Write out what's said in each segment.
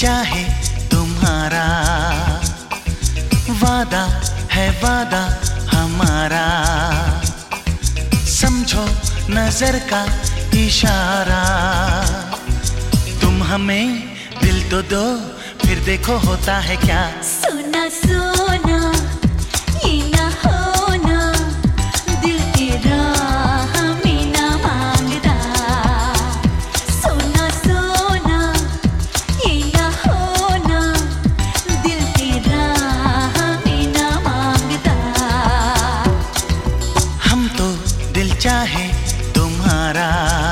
चाहे तुम्हारा, वादा है वादा हमारा, समझो नजर का इशारा। तुम हमें दिल तो दो, फिर देखो होता है क्या। सोना सोना ये ना होना, दिल तेरा हमें ना मांगता। सोना सोना ये ना होना, दिल तेरा हमें ना मांगता। हम तो दिल चाहे तुम्हारा,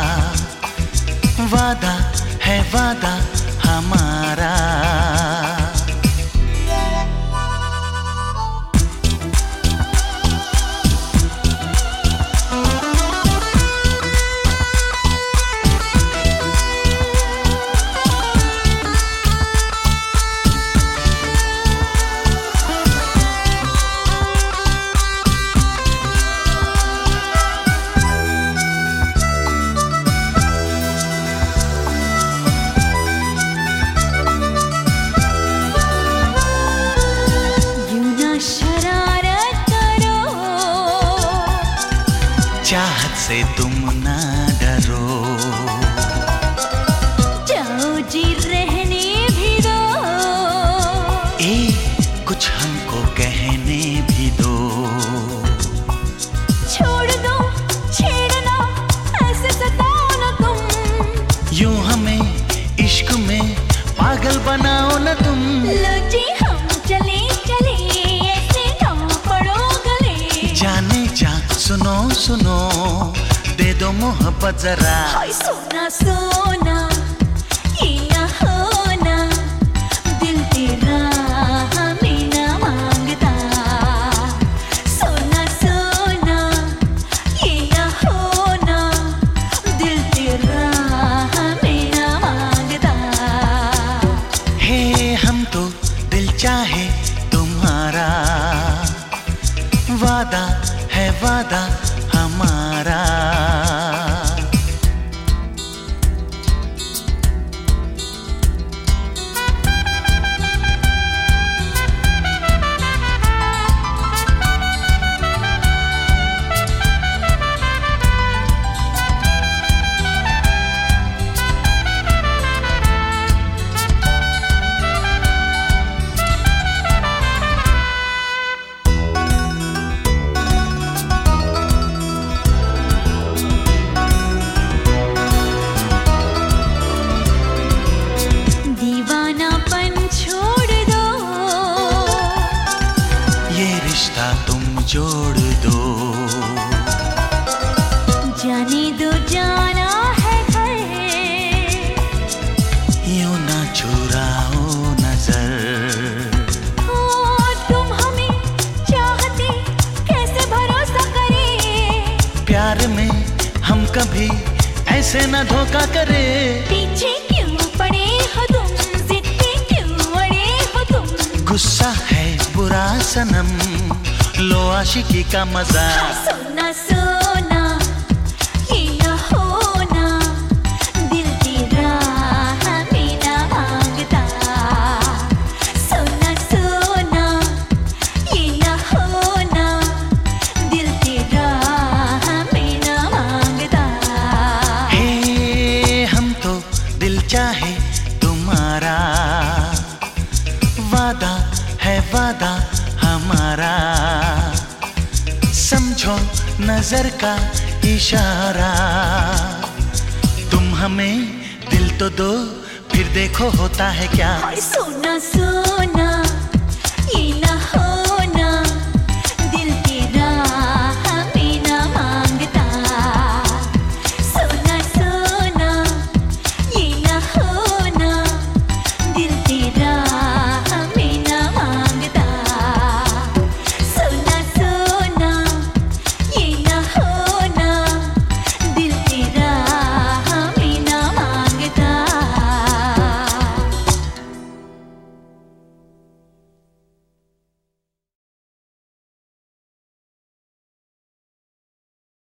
वादा है वादा हमारा। चाहत से तुम ना डरो, जाओ जी रहने भी दो। कुछ हमको कहने भी दो। छोड़ दो छेड़ना, ऐसे सताओ ना तुम। यूं हमें इश्क में पागल बनाओ ना तुम। लो जी हम चले चले, ऐसे ना पड़ो गले। जाने जा सुनो सुनो, दे दो मोहब्बत जरा। हाय सोना सोना ये ना होना, दिल तेरा हमें ना मांगता। सोना सोना ये ना होना, दिल तेरा हमें ना मांगता। हे हम तो दिल चाहे तुम्हारा, वादा है वादा हमारा। रिश्ता तुम जोड़ दो, जाने दो जाना है घर। यूं ना चुराओ नजर। तुम हमें चाहते कैसे भरोसा करें। प्यार में हम कभी ऐसे ना धोखा करे। पीछे क्यों पड़े हो तुम, जिद पे क्यों अड़े हो तुम। गुस्सा है बुरा सनम, लो आशिकी का मजा। सोना सोना ये ना होना, दिल तेरा हमें ना मांगता। सोना सोना ये ना होना, दिल तेरा हमें ना मांगता। हे हम तो दिल चाहे तुम्हारा, वादा है वादा हमारा, समझो नजर का इशारा। तुम हमें दिल तो दो, फिर देखो होता है क्या। सोना सोना